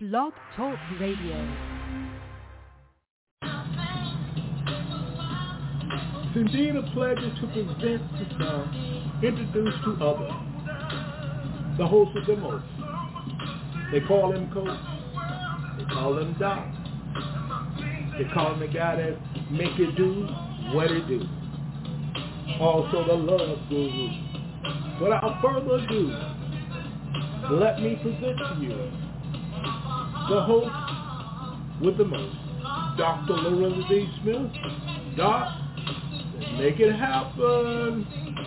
Blog Talk Radio. It's indeed a pleasure to present to some, introduce to others, the host of the most. They call him Coach. They call him Doc. They call him the guy that make it do what it do. Also the love guru. Without further ado, let me present to you the host with the most, Dr. Lorenzo D. Smith. Doc, let's make it happen.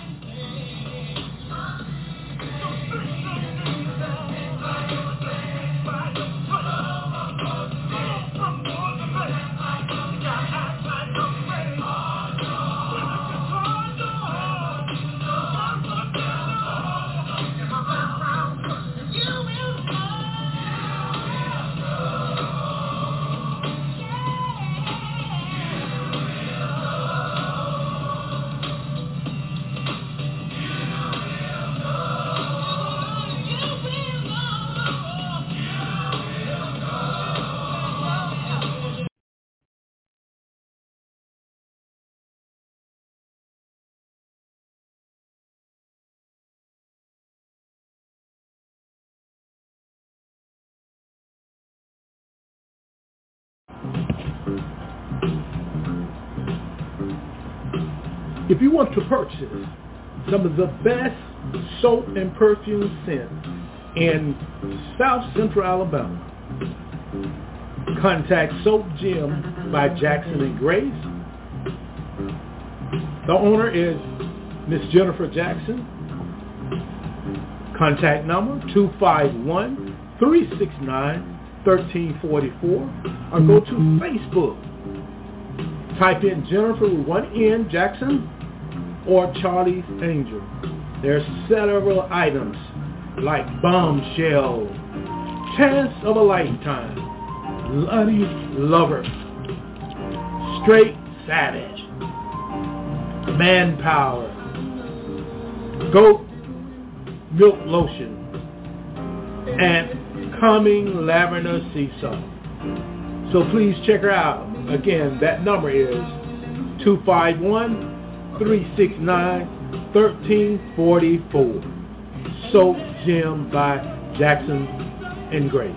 If you want to purchase some of the best soap and perfume scents in South Central Alabama, contact Soap Gem by Jackson and Grace. The owner is Miss Jennifer Jackson. Contact number 251-369-1344, or go to Facebook. Type in Jennifer with one N, Jackson, or Charlie's Angel. There are several items like Bombshell, Chance of a Lifetime, Bloody Lover, Straight Savage, Manpower, Goat Milk Lotion, and Calming Lavender Sea Salt. So please check her out. Again, that number is 251-369-1344. Soap Gem by Jackson and Grace.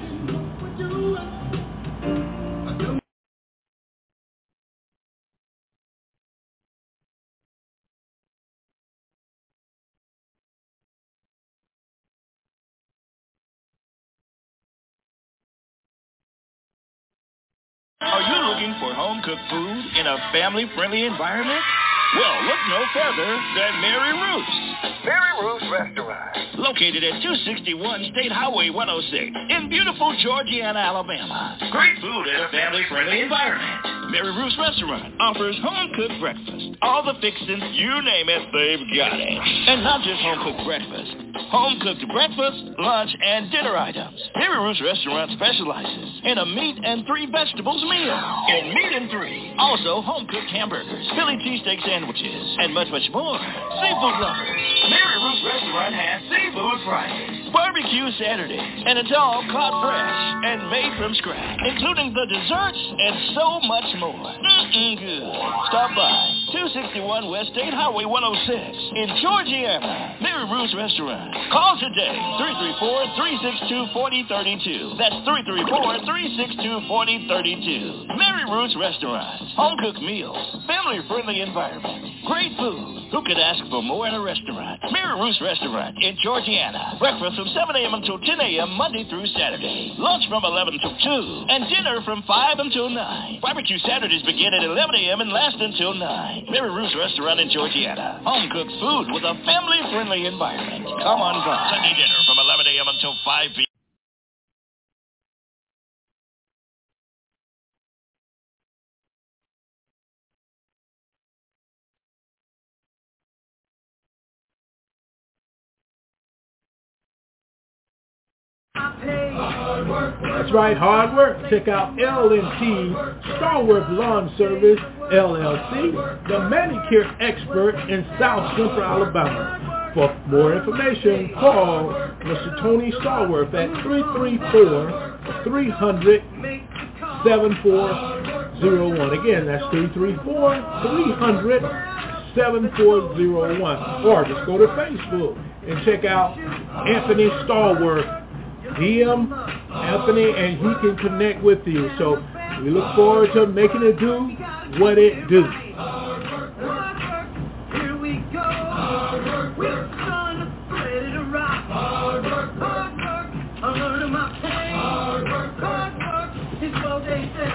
Are you looking for home-cooked food in a family-friendly environment? Well, look no further than Mary Ruth's. Mary Ruth's Restaurant. Located at 261 State Highway 106 in beautiful Georgiana, Alabama. Great food in a family-friendly environment. Mary Ruth's Restaurant offers home-cooked breakfast. All the fixings, you name it, they've got it. And not just home-cooked breakfast. Home-cooked breakfast, lunch, and dinner items. Mary Ruth's Restaurant specializes in a meat and 3 vegetables meal. In meat and 3. Also, home-cooked hamburgers, Philly cheesesteak sandwiches, and much, much more. Seafood lovers. Mary Ruth's Restaurant has Seafood Fridays, Barbecue Saturdays, and it's all caught fresh and made from scratch, including the desserts and so much more. Good. Stop by 261 West State Highway 106 in Georgiana. Mary Ruth's Restaurant. Call today, 334-362-4032. That's 334-362-4032. Mary Ruth's Restaurant. Home-cooked meals, family-friendly environment, great food. Who could ask for more in a restaurant? Mary Ruth's Restaurant in Georgiana. Breakfast from 7 a.m. until 10 a.m. Monday through Saturday. Lunch from 11 till 2. And dinner from 5 until 9. Barbecue Saturdays begin at 11 a.m. and last until 9. Mary Ruth's Restaurant in Georgiana. Home-cooked food with a family-friendly environment. Come on by. Sunday dinner from 11 a.m. until 5 p.m. That's right, hard work. Check out L&T Starworth Lawn Service, LLC, the manicure expert in South Central Alabama. For more information, call Mr. Tony Starworth at 334-300-7401. Again, that's 334-300-7401. Or just go to Facebook and check out Anthony Stallworth, DM Anthony, and he can connect with you. So we look forward to making it do what it do. Here we go. We're gonna ready to rock. Hard work, hard work. I'm learning my pain. Hard work is what they say.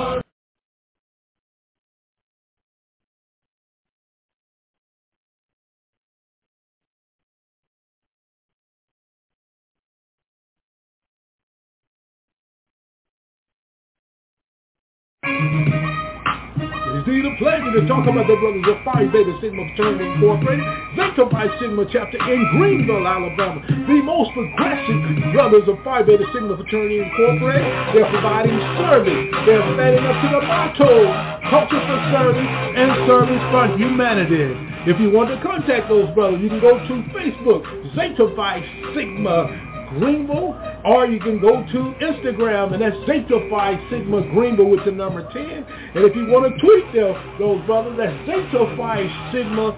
It's indeed a pleasure to talk about the brothers of Phi Beta Sigma Fraternity Incorporated, Zeta Phi Sigma chapter in Greenville, Alabama. The most progressive brothers of Phi Beta Sigma Fraternity Incorporated. They're providing service. They're standing up to the motto, culture for service and service for humanity. If you want to contact those brothers, you can go to Facebook, Zeta Phi Sigma Greenville, or you can go to Instagram, and that's Zeta Phi Sigma Greenville with the number 10. And if you want to tweet those brothers, that's Zeta Phi Sigma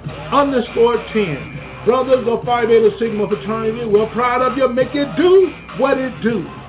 _10. Brothers of Phi Beta Sigma Fraternity, we're proud of you. Make it do what it do.